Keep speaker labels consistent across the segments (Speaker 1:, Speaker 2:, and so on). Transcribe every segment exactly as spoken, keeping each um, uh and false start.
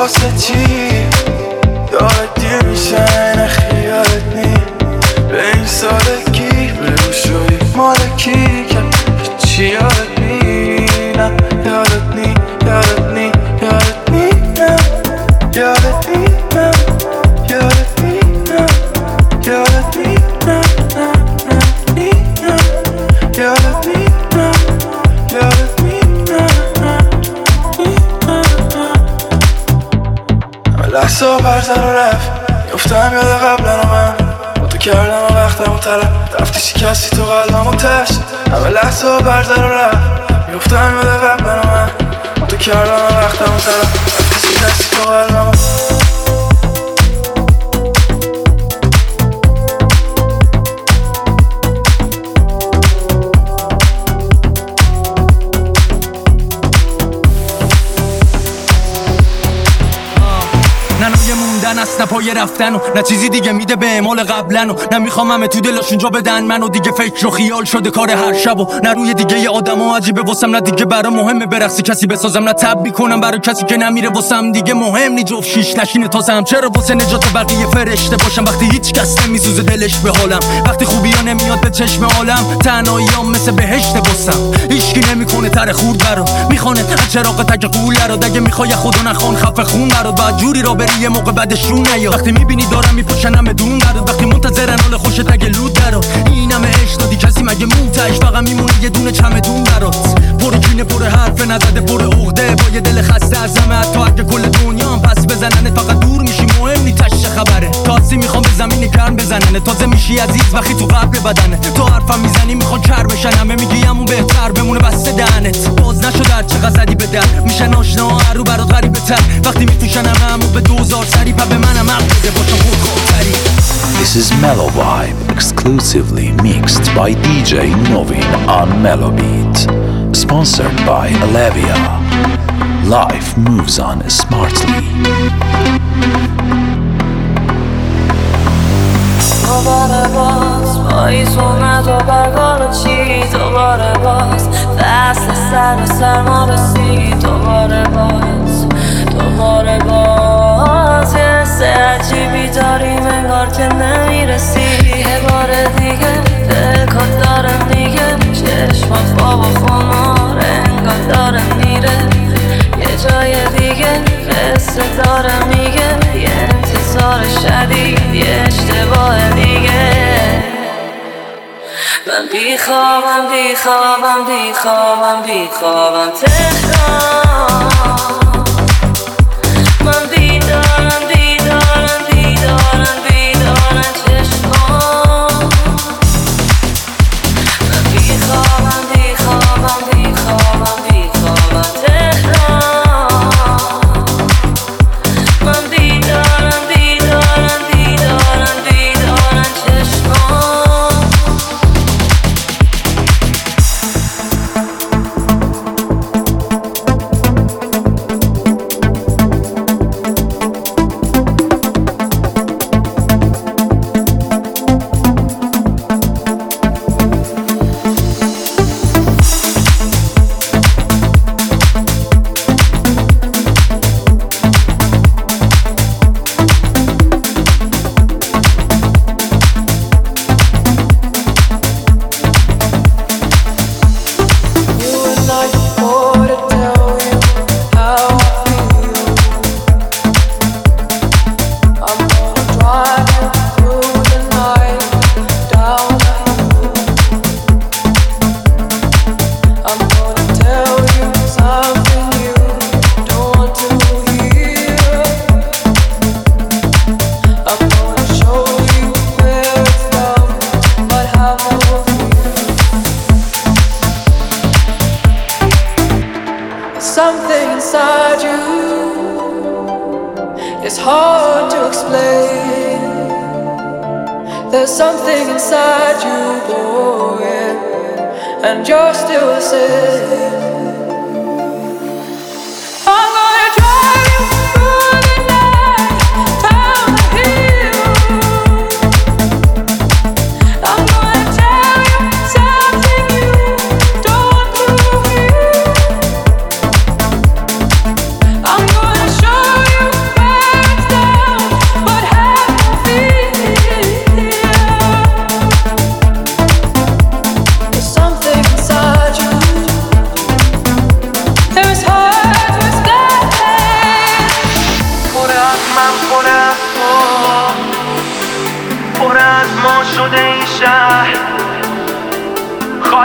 Speaker 1: واسه چی یاد دیر میشه نخیالت نی به این سادگی بگو شوی مالکی که چی یادت نی نه یادت نی یادت نی یادت نی نه یادت نی نه یادت نی نه یادت نی نه نه نه نی نه یادت نی نه یادت نی نه نه نی نه همه لحظه و برزن و رفت میفتم یاد قبلن و من با تو کردم و وقتم و طلب رفتی شکستی تو قلبم و تشت همه لحظه و برزن و رفت میفتم یاد قبلن و من با تو کردم و وقتم و طلب رفتی شکستی تو قلبم و
Speaker 2: است نه پای رفتن و نه چیزی دیگه میده به اعمال قبلن و نه میخوام همه تو دلشون جا بدن منو دیگه فکر و خیال شده کار هر شب و نه روی دیگه ی آدما عجیبه واسم نه دیگه برا مهمه برقصی کسی بسازم نه تب میکنم برای کسی که نمیره واسم دیگه مهم نی جفت شیش نشینه تازم چرا واسه نجات بقیه فرشته باشم وقتی هیچ کس نمیسوزه دلش به حالم وقتی خوبیا نمیاد به چشم عالم تنهاییام مثل بهشت واسم هیچکی نمیکنه تر خورد برا میخونه از چراغ تک قوله رو دیگه میخوای خدا نخوان خفه خون برات بعد جوری را بری یه موقع بعدشون نیاد وقتی میبینی دارم میپوشنم بدون درد وقتی منتظرن حال خوشت اگه لود درات این همه عشق دادی کسی مگه موتش فقط میمونه یه دونه چمدون برات پر کینه پر حرف نزده پر عقده با یه دل خسته از همه حتی اگه کل دنیا پس بزننه فقط دور میشی مهم نی تشه خبره تازه میخوام به زمین گرم بزننه تازه میشی عزیز وقتی تو قلب بدنه تو حرفم میزنی میخوان کر بشن همه میگی همون بهتر بمونه بسته دهنت باز نشد هر چقدر زدی به در میشن آشنا هرو برات غریبه تر وقتی میفروشن همه به دوزار سری پا به منم عقل بده باشم خود خودتری.
Speaker 3: This is Mellow Vibe, exclusively mixed by D J Novin on Mellow Beat, sponsored by Alevia. Life moves on smartly.
Speaker 4: دوباره باز پاییز اومد و برگال چی دوباره باز فصل سر سرما رسید دوباره باز دوباره باز یه حس عجیبی داریم انگار که نمیرسی یه بار دیگه دلکات داره میگه چشمات خواب و خمار انگار داره میره یه جای دیگه قصه داره میگه یه انتظار شدید یه اشتباه دیگه من بیخوابم بیخوابم بیخوابم بیخوابم تهران من بیدارم بیدارم بیدارم بیدارم چشمان من بیخوابم بیخوابم بیخوابم بیخوابم تهران من بیدارم بیدارم بیدارم بیدارم چشمان
Speaker 5: Something inside you is hard to explain. There's something inside you, boy, and you're still the same. I'm gonna drive you through the night, down the hill. I'm gonna tell you something you don't believe. I'm gonna show you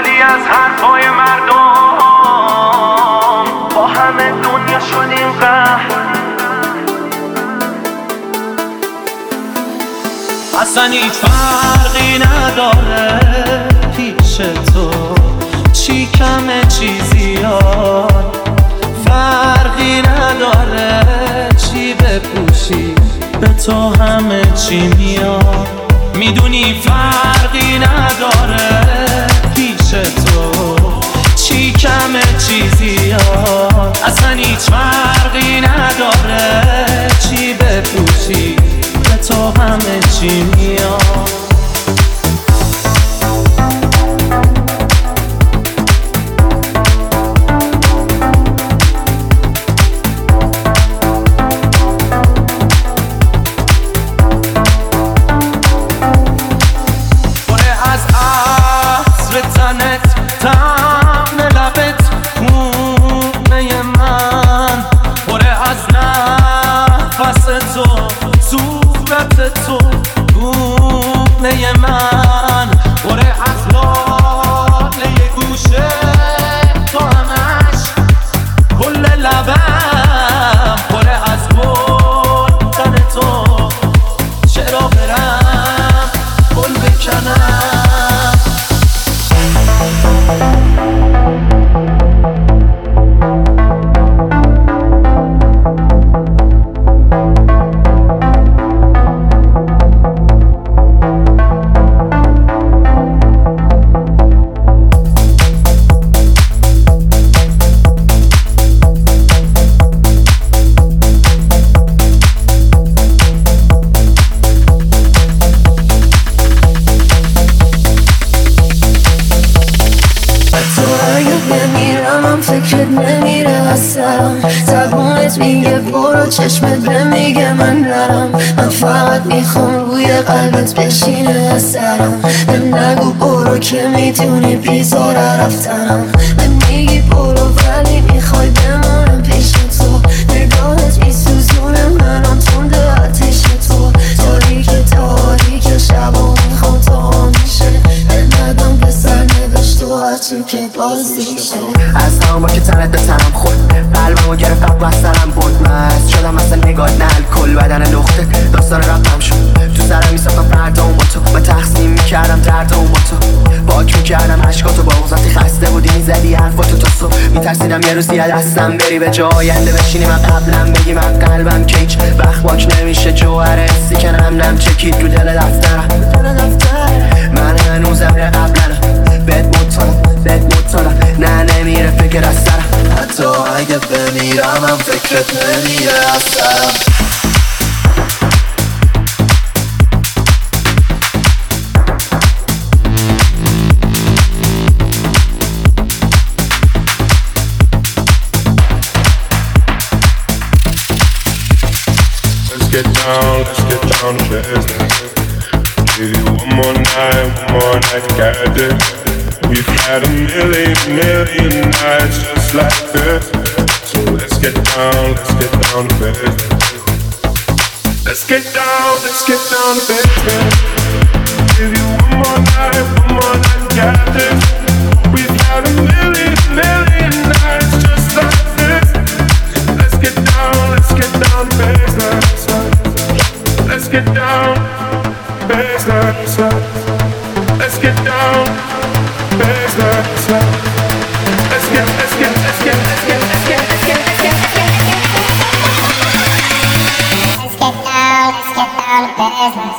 Speaker 1: خوردی از حرفای مردم، با همه دنیا شدیم قهر.
Speaker 6: اصلا هیچ فرقی نداره پیش تو، چی کمه چی زیاد، فرقی نداره چی بپوشی، به تو همه چی میاد. میدونی فرقی نداره پیش تو، چی کمه چی زیاد، اصلا هیچ فرقی نداره چی بپوشی، به تو همه چی میاد. تو گونه من بره از لاله گوشه، تو همش کل لبم بره از گلدن تو. چرا برم گل بکنم؟
Speaker 7: میگه برو، چشمت به میگه من نرم. من فقط میخوام روی قلبت بشینه از سرم. من نگو برو که میتونی بیزاره رفتنم. من میگی برو ولی میخوای بمونم پیش تو. نگاهت میسوزونه منم تنده آتیش تو. تاریک تاریک شبا میخوام تا میشه ندم به سر نوشت و هرچی که بازیشه.
Speaker 8: از همون با که تنت به تنم خورد، قلبمو گرفت قبل از سرم بود. مست شدم مثل نگاه نل کل بدن لخته داستان رفتم شد. تو سرم میساختم فردامو با تو، من تقسیم میکردم دردامو با تو. باک میکردم عشقاتو با وقتی خسته بودی میزدی حرفاتو تا صبح. میترسیدم یه روزی از دستم بری به جا آینده بشینی من قبلم بگی من قلبم که هیچ وقت باک نمیشه جوهر حسی که نم نم چکید رو دل دفترم. من هنوزم یه قبلنم بهت مطالم بهت مطالم نه نمیره فکر از سرم.
Speaker 1: حتی اگه بمیرم هم فکرت نمیره از سرم.
Speaker 9: Let's get down, let's get down to business. Give you one more night, one more night to get this. We've had a million, million nights just like this. So let's get down, let's get down to business. Let's get down, let's get down to business. Give you one more night, one more night to get this. We've had a million, million nights just like this. Let's get down, let's get down to business. Let's get down, business. Let's get down, business. Let's get, let's get, let's get, let's get, let's get, let's get, let's get, let's get, let's get, let's get down, let's get down to business.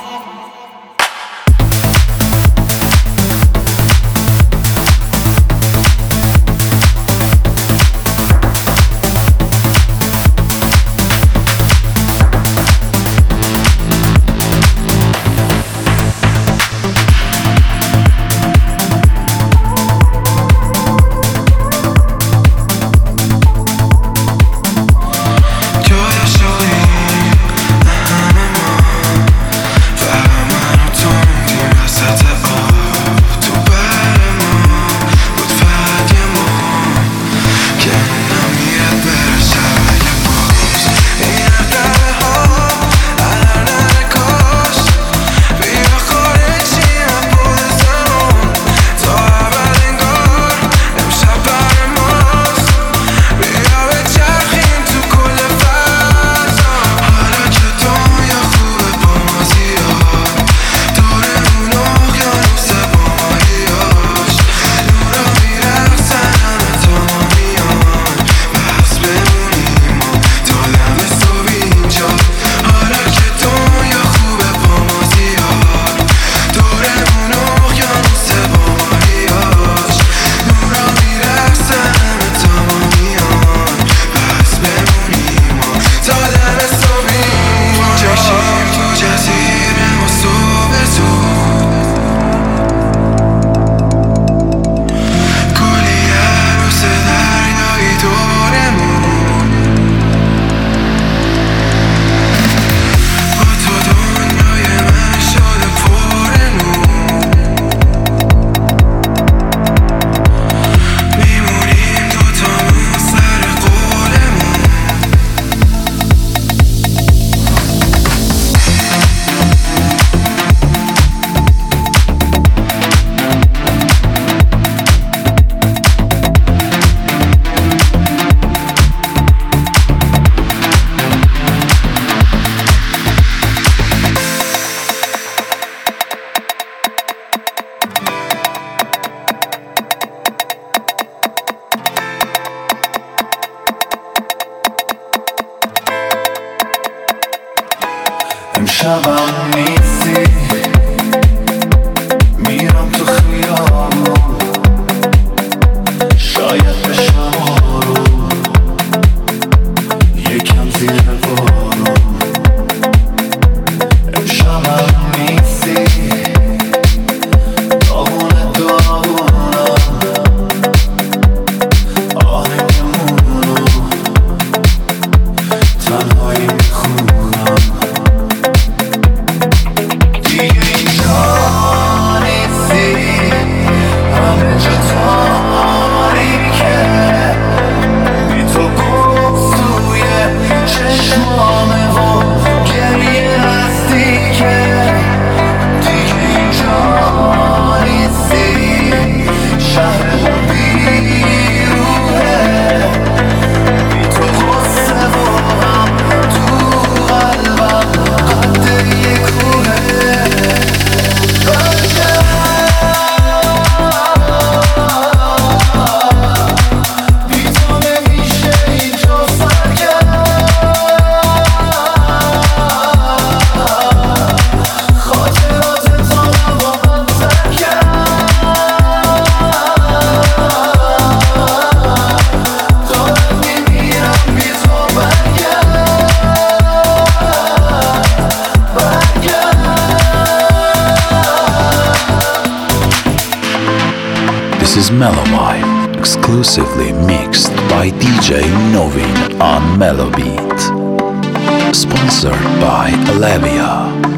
Speaker 3: is Mellow Vibe, exclusively mixed by D J Novin on Mellow Beat. Sponsored by Alevia.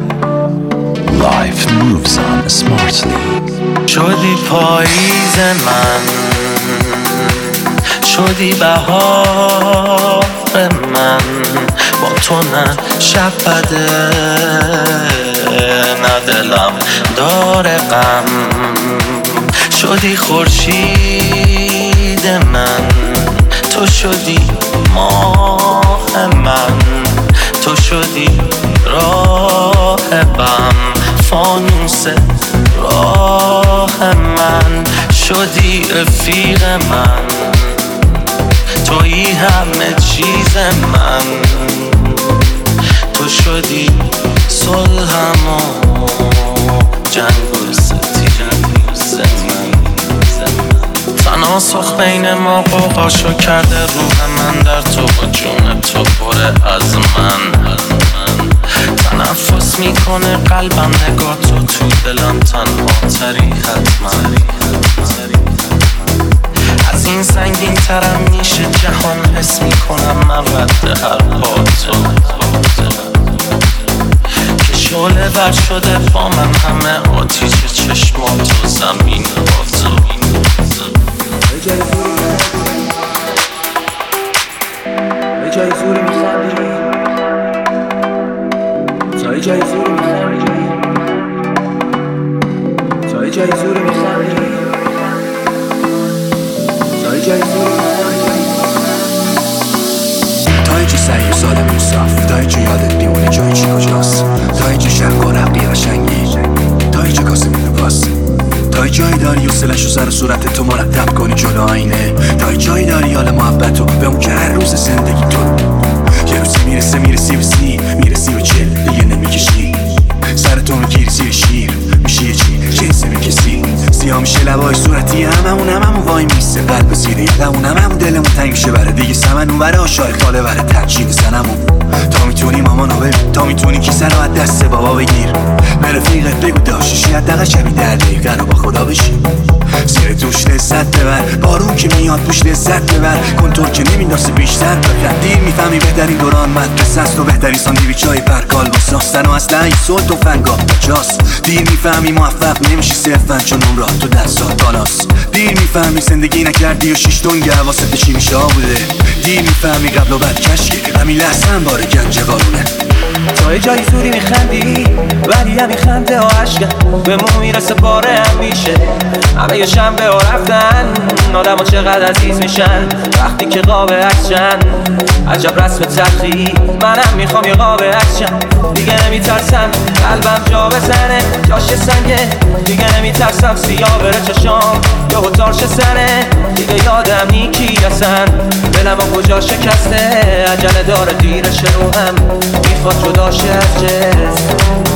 Speaker 3: Life moves on smartly.
Speaker 6: شدی پاییز من، شدی بهار من، با تو نه شب بده نه دلم داره غم. شدی خورشید من، تو شدی ماه من، تو شدی راه بم، فانوس راه من. شدی رفیق من، تویی همه چیز من، تو شدی صلحم و جنگ و ستیز من. تناسخ بین ما قوقاشو کرده روح من در تو و جون تو پره از من. تنفس میکنه قلبم نگاه تو تو دلم تنها تری حتما. از این سنگین ترم میشه جهان، حس میکنم من رد هر پا تو که شعله بر شده با من همه آتیش چشمات و زمین با تو.
Speaker 1: یه جای زوری میخندی، تا یه جای زوری میخندی، تا یه جای زوری میخندی، تا یه جای زوری میخندی، تا یه جا سعی و ساده موصاف، تا یه جا یادت میمونه جای چی کجاست، تا یه جا شرق و رقی قشنگی، تا یه جا کاسه میده باست، تا یه جایی داری و سلش و سر و صورت تو مرتب کنی جلو آینه، تا یه جایی داری حال محبتو به اون که هر روز زندگی تو یه روزی میرسه میرسی و سی میرسی و چل دیگه نمیکشی، سرتو میگیری زیر شیر میشه یه چی جنسه میکسی، سیاه میشه لبای صورتی هممون هممون وای میسته قلب سیده یدمون هممون دلمون تنگ میشه بره دیگه سمن اون بره آشای خاله بره ترچید زنمون. تا میتونی مامانو ببین، تا میتونی کیسه رو از دست بابا بگیر، به رفیقت بگو داشتشی حداقل شبی در دقیقه رو با خدا بشی، زیر دوش لذت ببر، بارون که میاد پوش لذت ببر، کنتور که نمینداسه بیشتر بکن، دیر میفهمی بهترین دوران مدرسه است و بهترین ساندویچ های پرکال با ساستن و اصلا این صلح و فنگاه بجاست. دیر میفهمی موفق نمیشی صرفا چون اون راه تو دستات بالاست، دیر میفهمی زندگی نکردی و شیش دنگ حواست بشی میشه بوده، دیر میفهمی قبل و بعد کشکی همین لحظه هم باره گنج قارونه. تا یه جایی زوری میخندی ولی همین خنده ها عشقه به مو میرسه باره هم میشه، همه یه شنبه ها رفتن آدم ها چقدر عزیز میشن وقتی که قاب عکسشن. عجب رسم تلخی منم میخوام یه قاب عکسشن، دیگه نمیترسم قلبم جا بزنه جاش سنگه، دیگه نمیترسم سیاه بره چشام یه هتار سنه، دیگه یادم نیکی رسن دلم ها کجا شکسته، عجله داره دیرش رو هم میخواد جدا شه از جسم.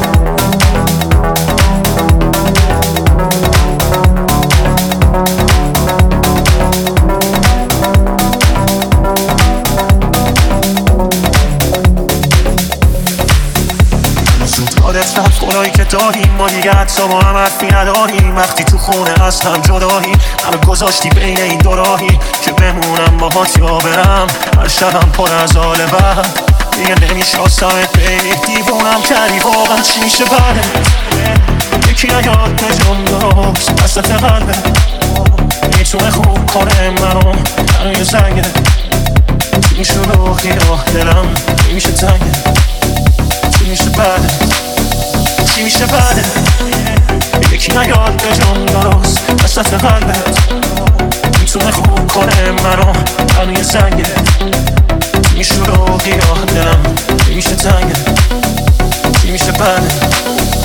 Speaker 10: زودگارت رفت خدایی که داریم ما دیگه حتی با هم حرفی نداریم، وقتی تو خونه از هم جداییم همه گذاشتی بین این دو راهی که بمونم باهات یا برم، هر شبم پر از حال بد دیگه نمیشناسمت بینی، دیوونم کردی واقعا چی میشه بعدت، یکی نیاد نجام داست وسط قلبه میتونه خوب کنه منو هنو یه زنگه، چی میشه روحی راه دلم نمیشه تنگه، چی میشه بعدت چی میشه بعدت، یکی نیاد نجام داست وسط قلبت میتونه خوب کنه منو هنو یه زنگه، چی میشه روحی راه دلم نمیشه تنگه، چی میشه بعدت.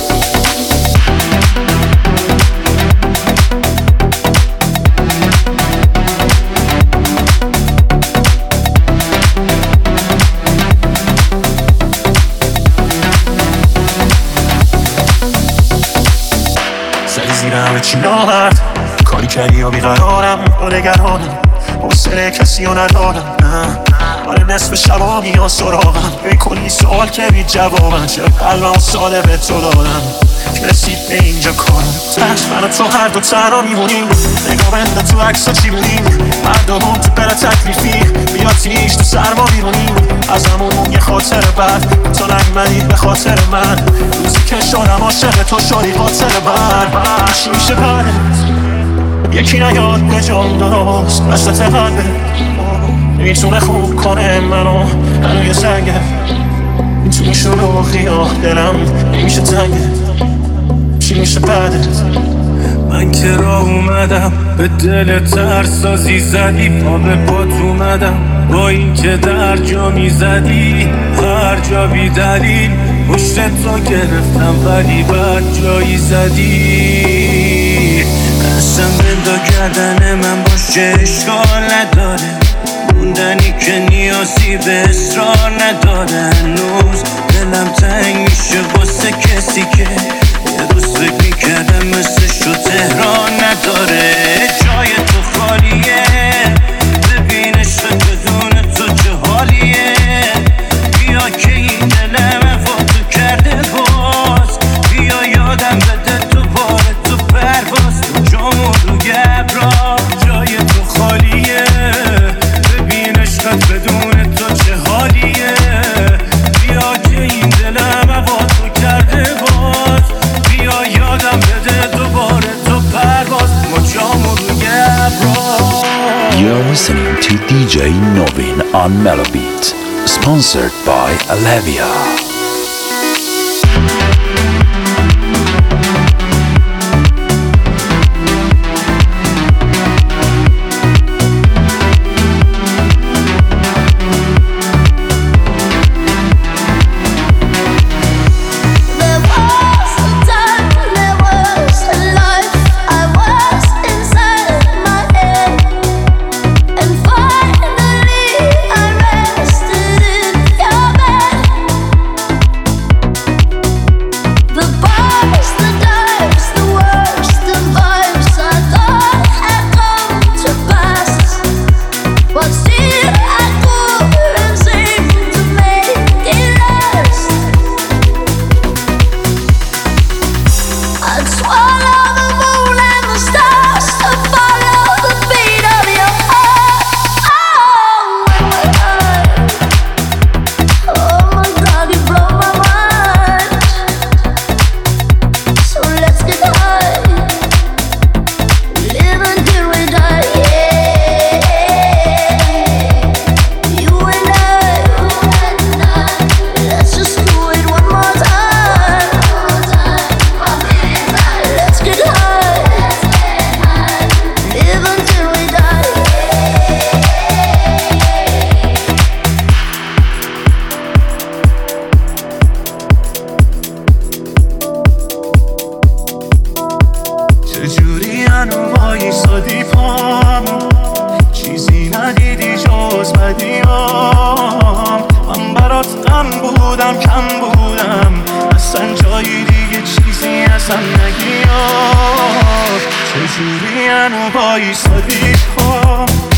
Speaker 11: همه چی نامرد کاری کردی یا بیقرارم و نگرانم حوصله کسی رو ندارم، نه
Speaker 10: آره نصف شبا میان سراغم یه کلی سوال که بی جوابن چرا قلبم ساده به تو دادم که رسید به اینجا کارم تش من و تو هر دو تنها میمونیم نگاه بنده تو عکس ها چی بودیم مردمون تو بره تکلیفی بیا تیش تو سرما بیرونیم از همون یه خاطر بعد تو نگمدی به خاطر من روزی که شدم عاشق تو شدی خاطر من چی میشه بعدت یکی نیاد به جام درست وسط قلبه نمیتونه خوب کنه منو منو یه سنگه میتونه شلوغی ها دلم نمیشه تنگه چی میشه بعدت
Speaker 6: من که راه اومدم به دل ترسازی زدی پا به پات اومدم با این که در جا میزدی هر جا بی دلیل پشت تو گرفتم ولی بعد جایی زدی اصلا بندا گردن من باشه اشکال نداره موندنی که نیازی به اصرار نداره هنوز دلم تنگ میشه واسه کسی که یه روز فکر میکردم مثل شو تهران نداره جای تو خالیه ببین عشق بدون تو چه حالیه بیا که این دلم وفاتو کرده باز بیا یادم بده تو باره تو پرواز تو جامو روی ابرا جای تو خالیه ببین عشقت بدون تو چه حالیه بیا که این دلم وفاتو کرده باز بیا یادم بده دوباره تو پرواز ما جامو روی ابرا.
Speaker 3: You're listening to D J Novin on Melobeat, sponsored by Alevia.
Speaker 10: کم بودم اصلا جایی دیگه چیزی ازم نگیاد چجوری انو بایی سادی پام